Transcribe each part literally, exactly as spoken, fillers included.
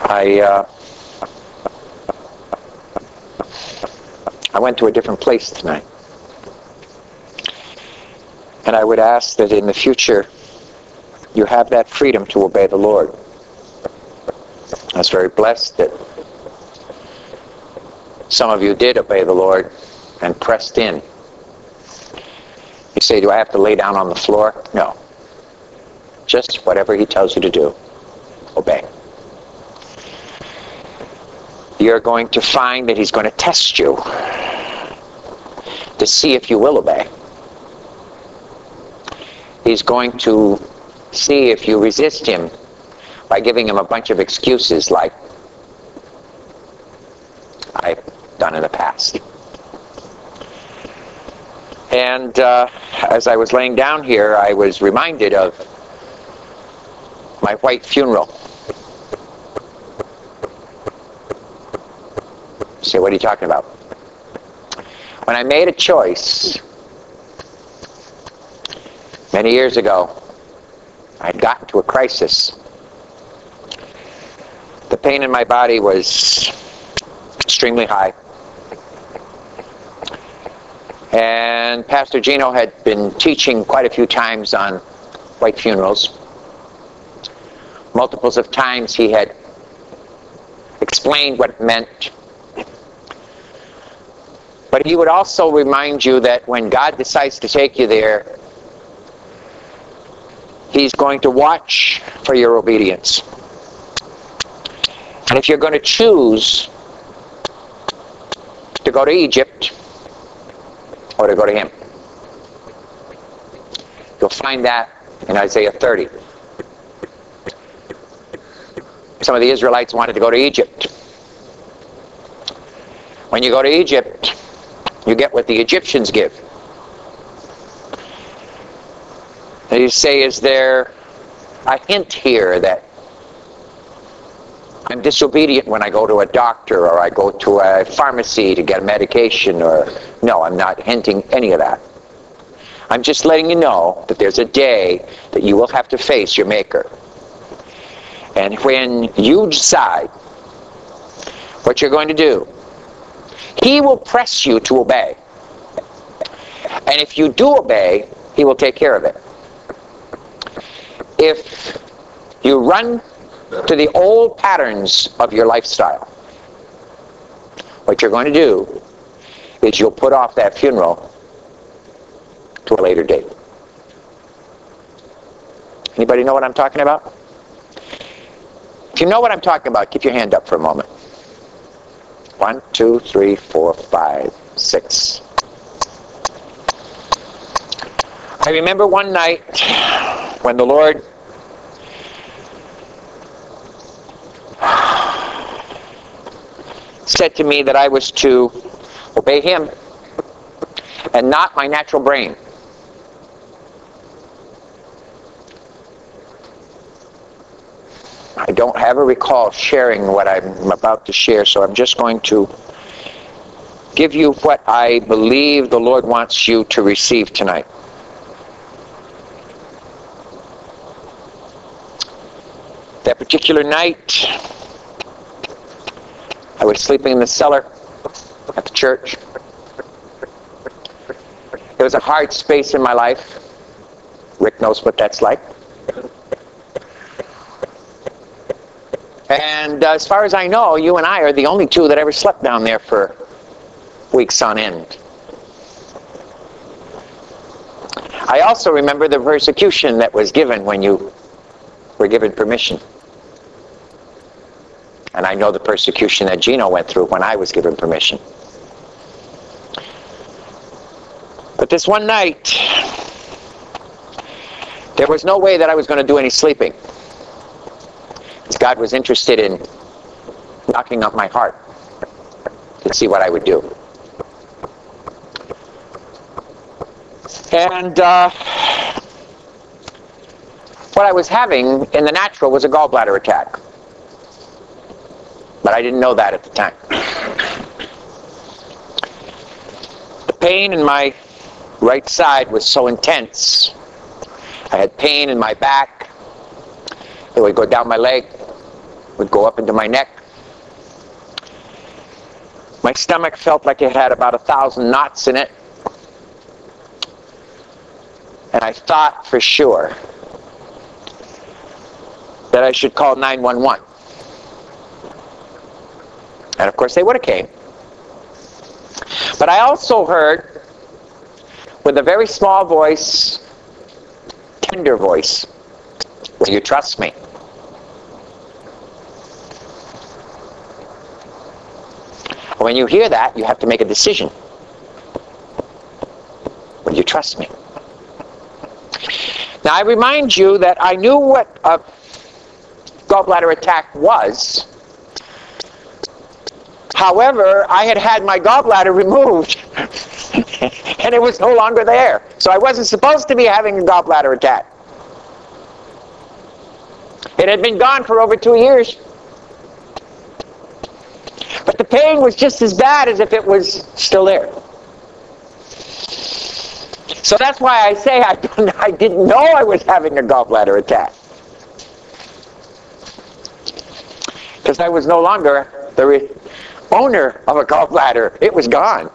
I uh, I went to a different place tonight. And I would ask that in the future you have that freedom to obey the Lord. I was very blessed that some of you did obey the Lord and pressed in. You say, do I have to lay down on the floor? No. Just whatever he tells you to do, obey. You're going to find that he's going to test you to see if you will obey. He's going to see if you resist him by giving him a bunch of excuses like I've done in the past. And uh, as I was laying down here, I was reminded of my white funeral. Say, what are you talking about? When I made a choice many years ago, I'd gotten to a crisis. The pain in my body was extremely high. And Pastor Gino had been teaching quite a few times on white funerals. Multiples of times he had explained what it meant. But he would also remind you that when God decides to take you there, he's going to watch for your obedience. And if you're going to choose to go to Egypt or to go to him, you'll find that in Isaiah thirty. Some of the Israelites wanted to go to Egypt. When you go to Egypt, you get what the Egyptians give. And you say, is there a hint here that I'm disobedient when I go to a doctor or I go to a pharmacy to get a medication? Or no, I'm not hinting any of that. I'm just letting you know that there's a day that you will have to face your Maker. And when you decide what you're going to do, he will press you to obey. And if you do obey, he will take care of it. If you run to the old patterns of your lifestyle, what you're going to do is you'll put off that funeral to a later date. Anybody know what I'm talking about? If you know what I'm talking about, keep your hand up for a moment. One, two, three, four, five, six. I remember one night when the Lord said to me that I was to obey him and not my natural brain. I don't ever recall sharing what I'm about to share, so I'm just going to give you what I believe the Lord wants you to receive tonight. That particular night, I was sleeping in the cellar at the church. It was a hard space in my life. Rick knows what that's like. And uh, as far as I know, you and I are the only two that ever slept down there for weeks on end. I also remember the persecution that was given when you were given permission. And I know the persecution that Gino went through when I was given permission. But this one night, there was no way that I was going to do any sleeping. God was interested in knocking up my heart to see what I would do. And uh, what I was having in the natural was a gallbladder attack. But I didn't know that at the time. The pain in my right side was so intense. I had pain in my back. It would go down my leg. would go up into my neck. My stomach felt like it had about a thousand knots in it. And I thought for sure that I should call nine one one. And of course they would have came. But I also heard, with a very small voice, tender voice, "Will you trust me?" When you hear that, you have to make a decision. Will you trust me? Now I remind you that I knew what a gallbladder attack was. However, I had had my gallbladder removed and it was no longer there. So I wasn't supposed to be having a gallbladder attack. It had been gone for over two years. But the pain was just as bad as if it was still there. So that's why I say I, I didn't know I was having a gallbladder attack. Because I was no longer the re owner of a gallbladder. It was gone.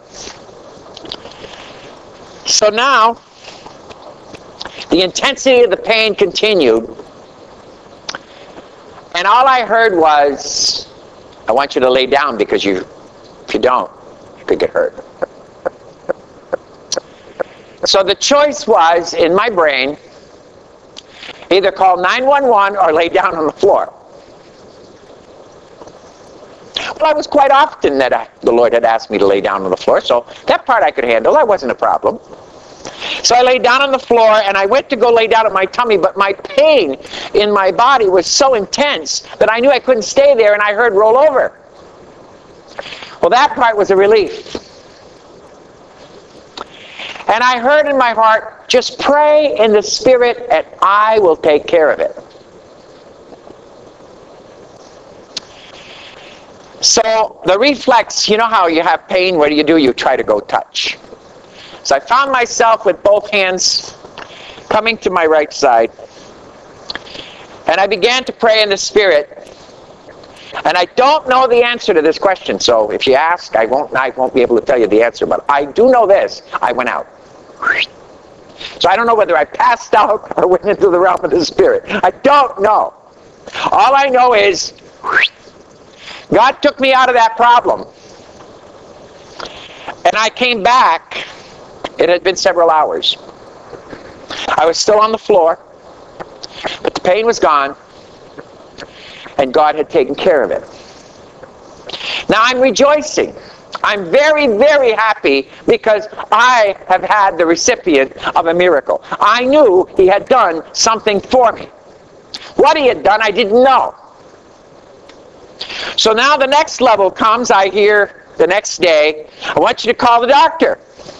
So now, the intensity of the pain continued. And all I heard was, "I want you to lay down because you, if you don't, you could get hurt." So the choice was, in my brain, either call nine one one or lay down on the floor. Well, it was quite often that I, the Lord had asked me to lay down on the floor, so that part I could handle. That wasn't a problem. So I laid down on the floor, and I went to go lay down on my tummy, but my pain in my body was so intense that I knew I couldn't stay there, and I heard "roll over." Well, that part was a relief. And I heard in my heart, "Just pray in the Spirit, and I will take care of it." So the reflex, you know how you have pain, what do you do? You try to go touch. So I found myself with both hands coming to my right side. And I began to pray in the Spirit. And I don't know the answer to this question, so if you ask, I won't, I won't be able to tell you the answer. But I do know this. I went out. So I don't know whether I passed out or went into the realm of the Spirit. I don't know. All I know is God took me out of that problem. And I came back. It had been several hours. I was still on the floor, but the pain was gone, and God had taken care of it. Now I'm rejoicing. I'm very, very happy because I have had the recipient of a miracle. I knew He had done something for me. What He had done, I didn't know. So now the next level comes. I hear the next day, "I want you to call the doctor."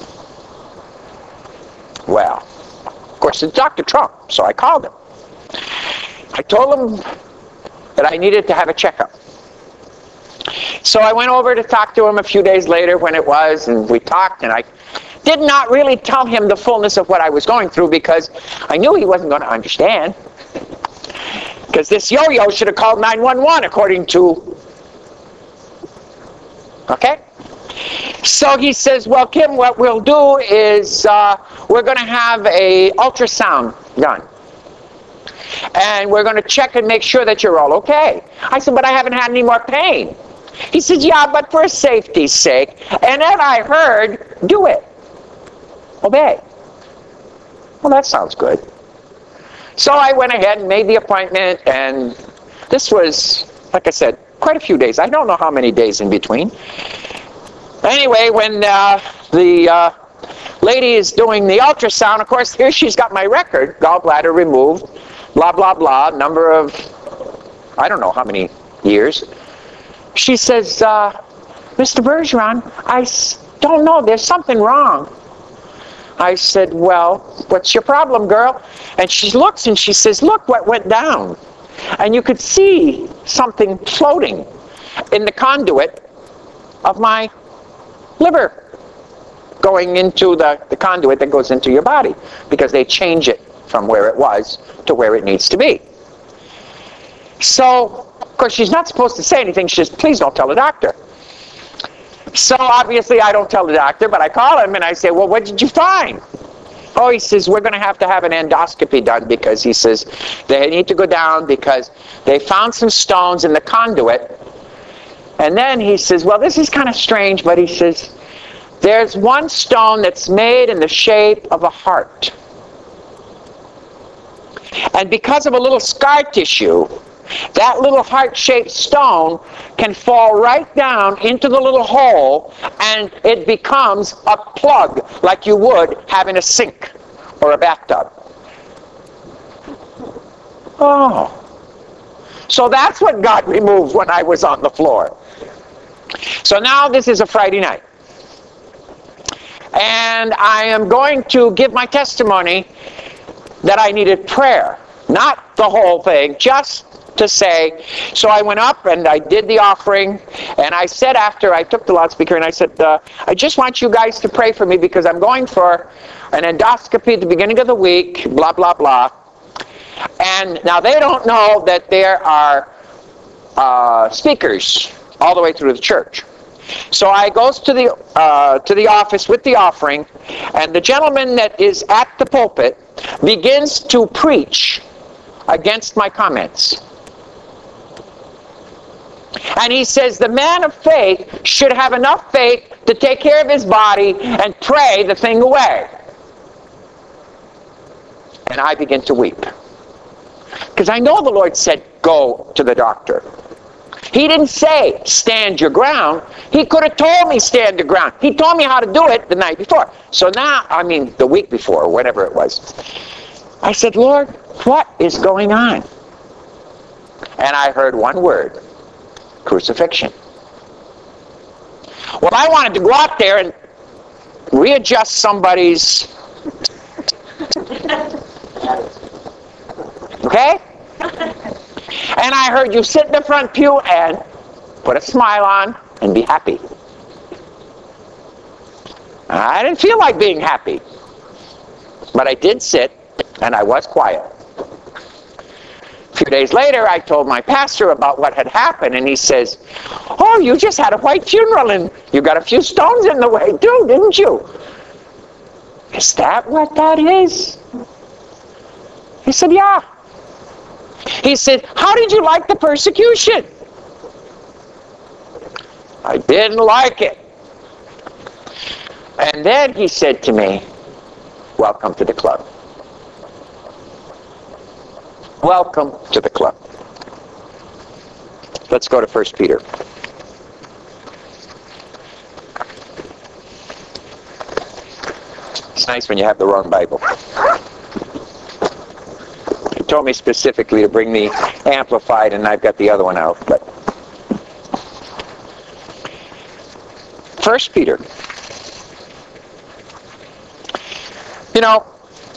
Well, of course, it's Doctor Trump, so I called him. I told him that I needed to have a checkup. So I went over to talk to him a few days later when it was, and we talked, and I did not really tell him the fullness of what I was going through because I knew he wasn't going to understand. Because this yo-yo should have called nine one one according to... Okay? So he says, "Well, Kim, what we'll do is uh, we're going to have a ultrasound done. And we're going to check and make sure that you're all okay." I said, "But I haven't had any more pain." He said, "Yeah, but for safety's sake." And then I heard, "Do it. Obey." Well, that sounds good. So I went ahead and made the appointment, and this was, like I said, quite a few days. I don't know how many days in between. Anyway, when uh, the uh, lady is doing the ultrasound, of course, here she's got my record, gallbladder removed, blah, blah, blah, number of, I don't know how many years. She says, uh, "Mister Bergeron, I don't know, there's something wrong." I said, "Well, what's your problem, girl?" And she looks and she says, "Look what went down." And you could see something floating in the conduit of my liver going into the, the conduit that goes into your body, because they change it from where it was to where it needs to be. So Of course, she's not supposed to say anything. She says, please don't tell the doctor. So obviously I don't tell the doctor, but I call him and I say, well, what did you find? Oh, he says, we're going to have to have an endoscopy done because he says they need to go down because they found some stones in the conduit. And then he says, well, this is kind of strange, but he says, there's one stone that's made in the shape of a heart. And because of a little scar tissue, that little heart-shaped stone can fall right down into the little hole, and it becomes a plug like you would have in a sink or a bathtub. Oh. So that's what God removed when I was on the floor. So now this is a Friday night. And I am going to give my testimony that I needed prayer. Not the whole thing, just to say. So I went up and I did the offering, and I said after I took the loudspeaker and I said, uh, I just want you guys to pray for me because I'm going for an endoscopy at the beginning of the week, blah, blah, blah. And now they don't know that there are uh, speakers all the way through the church. So I goes to the uh, to the office with the offering, and the gentleman that is at the pulpit begins to preach against my comments. And he says the man of faith should have enough faith to take care of his body and pray the thing away. And I begin to weep. Because I know the Lord said, go to the doctor. He didn't say, stand your ground. He could have told me stand your ground. He told me how to do it the night before. So now, I mean the week before, or whatever it was. I said, Lord, what is going on? And I heard one word. Crucifixion. Well, I wanted to go out there and readjust somebody's... Okay? And I heard you sit in the front pew and put a smile on and be happy. I didn't feel like being happy. But I did sit and I was quiet. A few days later, I told my pastor about what had happened, and he says, oh, you just had a white funeral, and you got a few stones in the way too, didn't you? Is that what that is? He said, yeah. He said, how did you like the persecution? I didn't like it. And then he said to me, welcome to the club. Welcome to the club. Let's go to First Peter. It's nice when you have the wrong Bible. He told me specifically to bring the Amplified, and I've got the other one out. But First Peter. You know,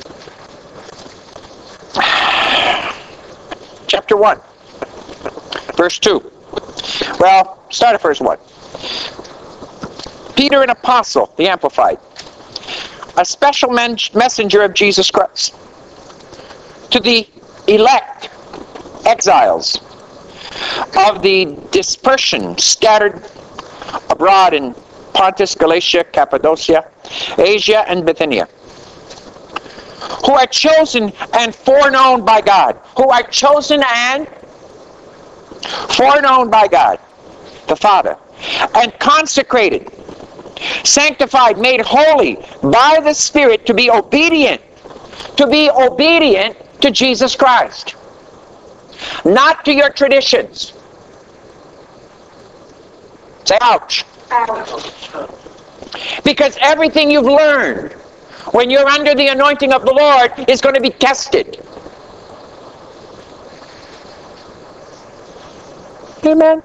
chapter one, verse two. Well, start at verse one. Peter, an apostle, the Amplified, a special men- messenger of Jesus Christ, to the elect exiles of the dispersion scattered abroad in Pontus, Galatia, Cappadocia, Asia, and Bithynia, who are chosen and foreknown by God. Who are chosen and foreknown by God, the Father, and consecrated, sanctified, made holy by the Spirit to be obedient, to be obedient to Jesus Christ, not to your traditions. Say ouch. Ouch. Because everything you've learned when you're under the anointing of the Lord is going to be tested. Amen.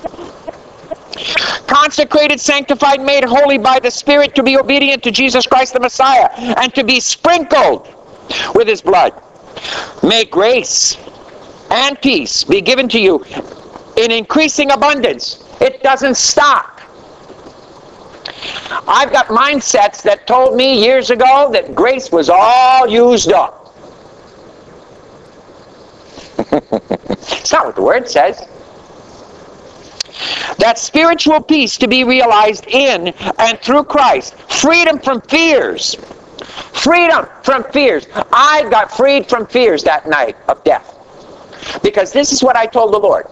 Consecrated, sanctified, made holy by the Spirit to be obedient to Jesus Christ the Messiah, and to be sprinkled with His blood. May grace and peace be given to you in increasing abundance. It doesn't stop. I've got mindsets that told me years ago that grace was all used up. It's not what the Word says. That spiritual peace to be realized in and through Christ. Freedom from fears. Freedom from fears. I got freed from fears that night of death. Because this is what I told the Lord.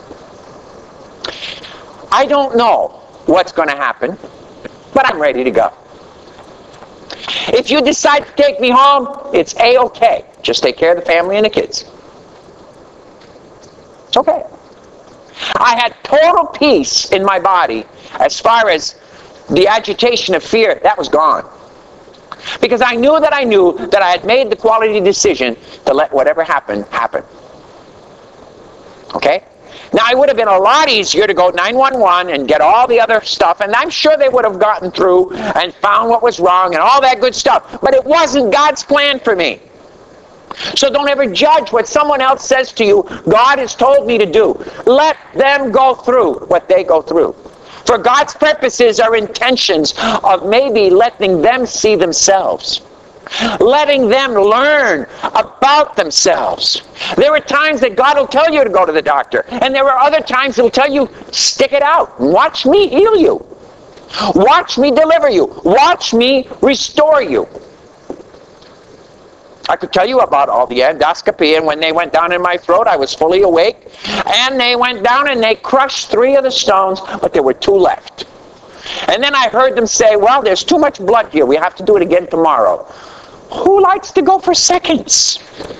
I don't know what's going to happen, but I'm ready to go. If you decide to take me home, it's A-okay. Just take care of the family and the kids. It's okay. I had total peace in my body as far as the agitation of fear. That was gone. Because I knew that I knew that I had made the quality decision to let whatever happen, happen. Okay? Now, it would have been a lot easier to go nine one one and get all the other stuff, and I'm sure they would have gotten through and found what was wrong and all that good stuff. But it wasn't God's plan for me. So don't ever judge what someone else says to you, God has told me to do. Let them go through what they go through. For God's purposes are intentions of maybe letting them see themselves. Letting them learn about themselves. There are times that God will tell you to go to the doctor. And there are other times He'll tell you, stick it out. Watch me heal you. Watch me deliver you. Watch me restore you. I could tell you about all the endoscopy, and when they went down in my throat, I was fully awake. And they went down and they crushed three of the stones, but there were two left. And then I heard them say, well, there's too much blood here. We have to do it again tomorrow. Who likes to go for seconds?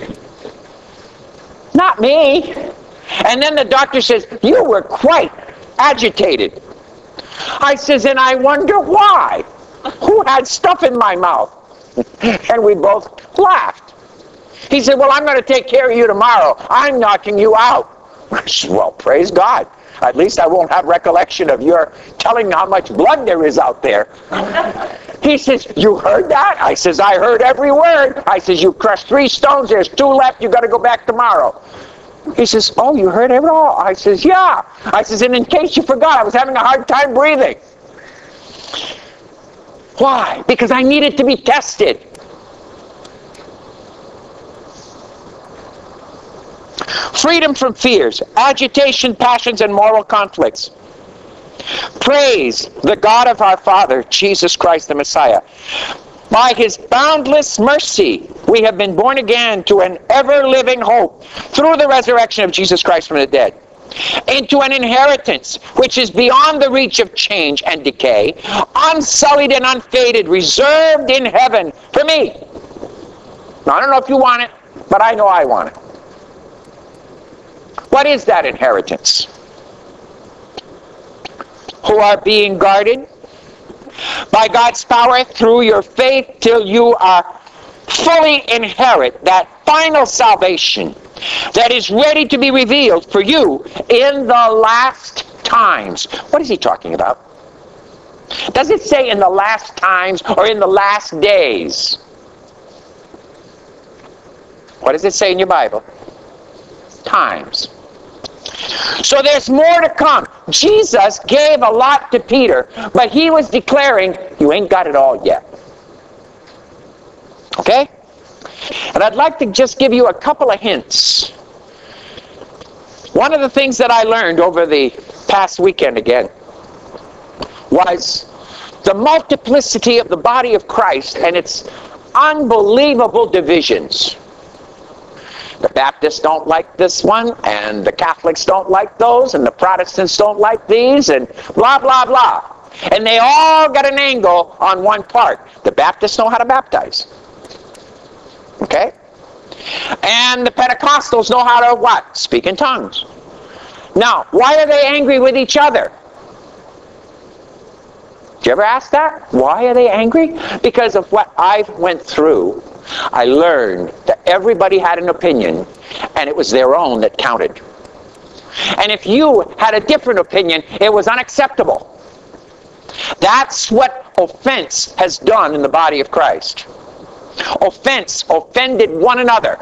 Not me. And then the doctor says, you were quite agitated. I says, and I wonder why. Who had stuff in my mouth? And we both laughed. He said, well, I'm going to take care of you tomorrow. I'm knocking you out. I said, well, praise God. At least I won't have recollection of your telling me how much blood there is out there. He says, you heard that? I says, I heard every word. I says, you crushed three stones. There's two left. You got to go back tomorrow. He says, oh, you heard it all? I says, yeah. I says, and in case you forgot, I was having a hard time breathing. Why? Because I needed to be tested. Freedom from fears, agitation, passions, and moral conflicts. Praise the God of our Father, Jesus Christ the Messiah. By His boundless mercy, we have been born again to an ever-living hope through the resurrection of Jesus Christ from the dead, into an inheritance which is beyond the reach of change and decay, unsullied and unfaded, reserved in heaven for me. Now, I don't know if you want it, but I know I want it. What is that inheritance? Who are being guarded by God's power through your faith till you are fully inherit that final salvation that is ready to be revealed for you in the last times. What is he talking about? Does it say in the last times or in the last days? What does it say in your Bible? Times. So there's more to come. Jesus gave a lot to Peter, but he was declaring, you ain't got it all yet. Okay? And I'd like to just give you a couple of hints. One of the things that I learned over the past weekend again was the multiplicity of the body of Christ and its unbelievable divisions. The Baptists don't like this one, and the Catholics don't like those, and the Protestants don't like these, and blah, blah, blah. And they all got an angle on one part. The Baptists know how to baptize. Okay? And the Pentecostals know how to what? Speak in tongues. Now, why are they angry with each other? Did you ever ask that? Why are they angry? Because of what I went through. I learned that everybody had an opinion, and it was their own that counted. And if you had a different opinion, it was unacceptable. That's what offense has done in the body of Christ. Offense offended one another.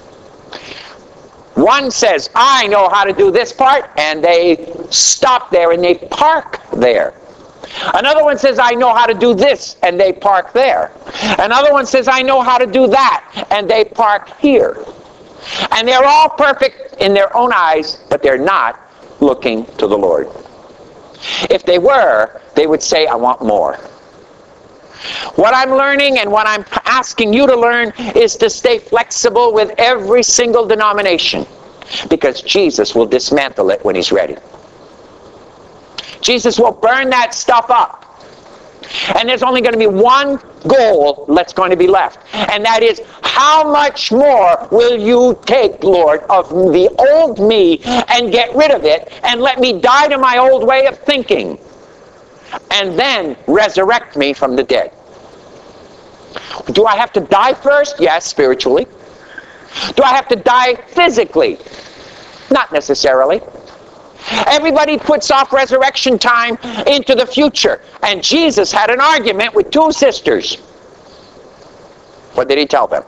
One says, I know how to do this part, and they stop there and they park there. Another one says, I know how to do this, and they park there. Another one says, I know how to do that, and they park here. And they're all perfect in their own eyes, but they're not looking to the Lord. If they were, they would say, I want more. What I'm learning and what I'm asking you to learn is to stay flexible with every single denomination, because Jesus will dismantle it when he's ready. Jesus will burn that stuff up. And there's only going to be one goal that's going to be left. And that is, how much more will you take, Lord, of the old me and get rid of it and let me die to my old way of thinking and then resurrect me from the dead? Do I have to die first? Yes, spiritually. Do I have to die physically? Not necessarily. Everybody puts off resurrection time into the future. And Jesus had an argument with two sisters. What did he tell them?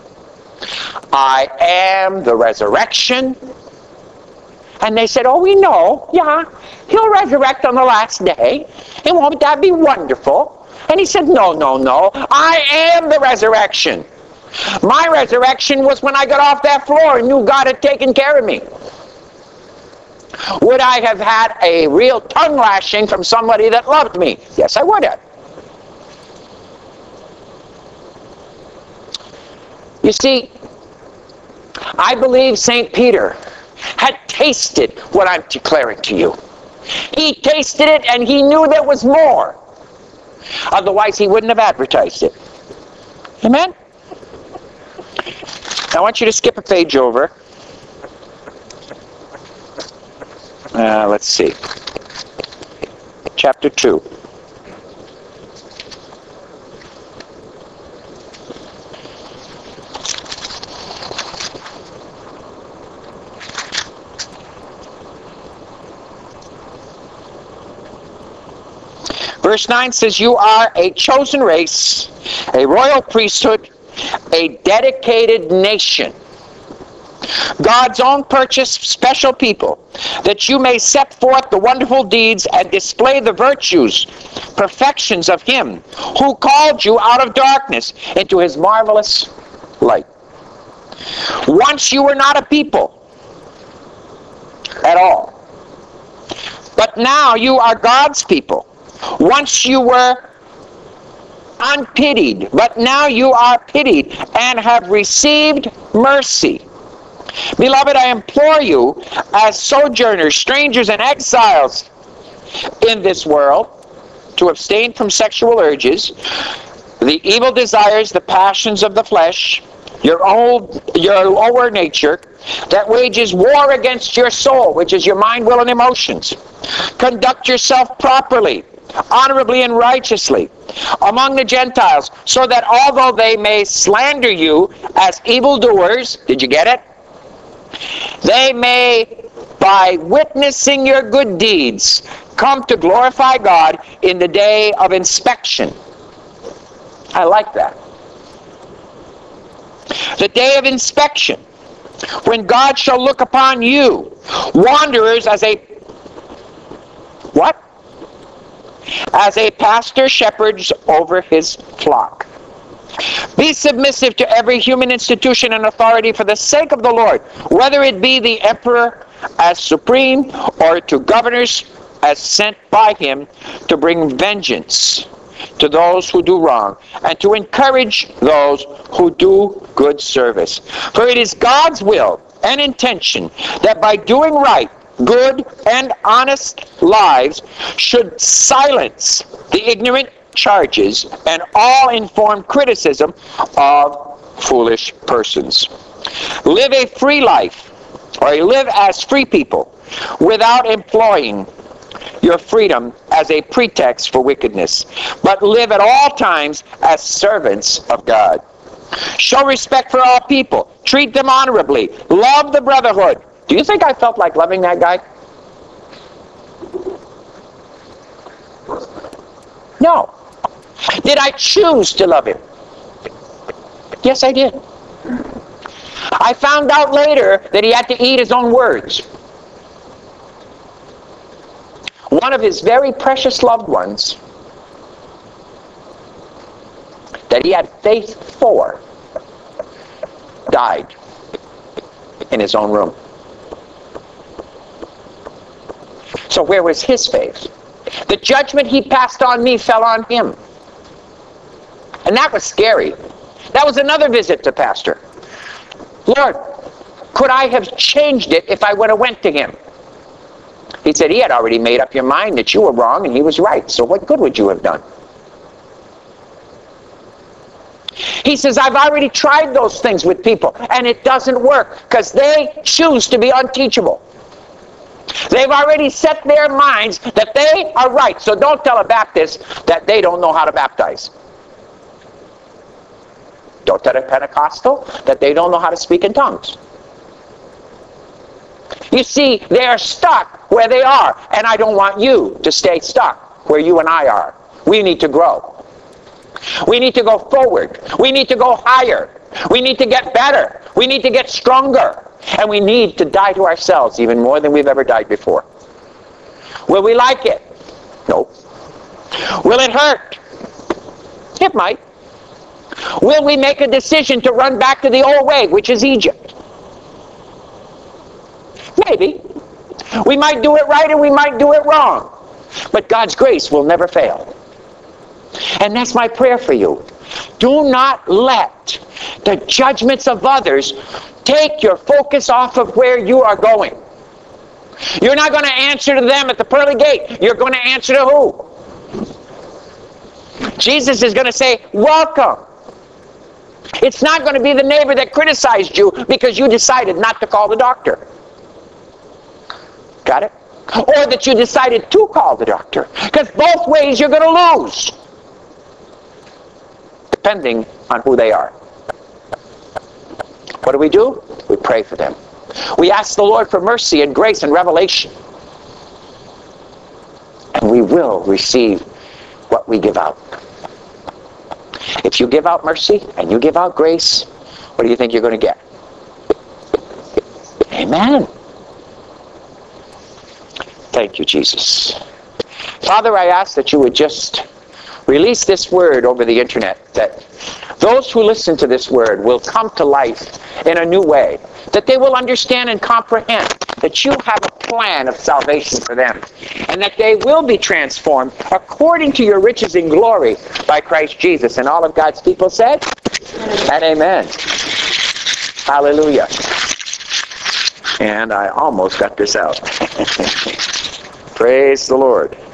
I am the resurrection. And they said, oh, we know. Yeah, he'll resurrect on the last day. And won't that be wonderful? And he said, no, no, no. I am the resurrection. My resurrection was when I got off that floor and knew God had taken care of me. Would I have had a real tongue lashing from somebody that loved me? Yes, I would have. You see, I believe Saint Peter had tasted what I'm declaring to you. He tasted it and he knew there was more. Otherwise, he wouldn't have advertised it. Amen? I want you to skip a page over. Uh, let's see. Chapter two. Verse nine says, you are a chosen race, a royal priesthood, a dedicated nation, God's own purchased special people, that you may set forth the wonderful deeds and display the virtues, perfections of him who called you out of darkness into his marvelous light. Once you were not a people at all, but now you are God's people. Once you were unpitied, but now you are pitied and have received mercy. Beloved, I implore you, as sojourners, strangers, and exiles in this world, to abstain from sexual urges, the evil desires, the passions of the flesh, your old, your lower nature, that wages war against your soul, which is your mind, will, and emotions. Conduct yourself properly, honorably, and righteously among the Gentiles, so that although they may slander you as evildoers, did you get it? They may, by witnessing your good deeds, come to glorify God in the day of inspection. I like that. The day of inspection, when God shall look upon you, wanderers, as a what? As a pastor shepherds over his flock. Be submissive to every human institution and authority for the sake of the Lord, whether it be the emperor as supreme or to governors as sent by him to bring vengeance to those who do wrong and to encourage those who do good service. For it is God's will and intention that by doing right, good and honest lives should silence the ignorant charges and all informed criticism of foolish persons. Live a free life, or live as free people, without employing your freedom as a pretext for wickedness, but live at all times as servants of God. Show respect for all people. Treat them honorably. Love the brotherhood. Do you think I felt like loving that guy? No. Did I choose to love him? Yes, I did. I found out later that he had to eat his own words. One of his very precious loved ones that he had faith for died in his own room. So where was his faith? The judgment he passed on me fell on him. And that was scary. That was another visit to Pastor. Lord, could I have changed it if I would have went to him? He said he had already made up your mind that you were wrong and he was right. So what good would you have done? He says, I've already tried those things with people and it doesn't work because they choose to be unteachable. They've already set their minds that they are right. So don't tell a Baptist that they don't know how to baptize. Don't tell a Pentecostal that they don't know how to speak in tongues. You see, they are stuck where they are, and I don't want you to stay stuck where you and I are. We need to grow. We need to go forward. We need to go higher. We need to get better. We need to get stronger. And we need to die to ourselves even more than we've ever died before. Will we like it? No. Will it hurt? It might. Will we make a decision to run back to the old way, which is Egypt? Maybe. We might do it right and we might do it wrong. But God's grace will never fail. And that's my prayer for you. Do not let the judgments of others take your focus off of where you are going. You're not going to answer to them at the pearly gate. You're going to answer to who? Jesus is going to say, welcome. It's not going to be the neighbor that criticized you because you decided not to call the doctor. Got it? Or that you decided to call the doctor. Because both ways you're going to lose. Depending on who they are. What do we do? We pray for them. We ask the Lord for mercy and grace and revelation. And we will receive what we give out. If you give out mercy and you give out grace, what do you think you're going to get? Amen. Thank you, Jesus. Father, I ask that you would just release this word over the internet, that those who listen to this word will come to life in a new way, that they will understand and comprehend that you have a plan of salvation for them, and that they will be transformed according to your riches in glory by Christ Jesus. And all of God's people said, and amen. Hallelujah. And I almost got this out. Praise the Lord.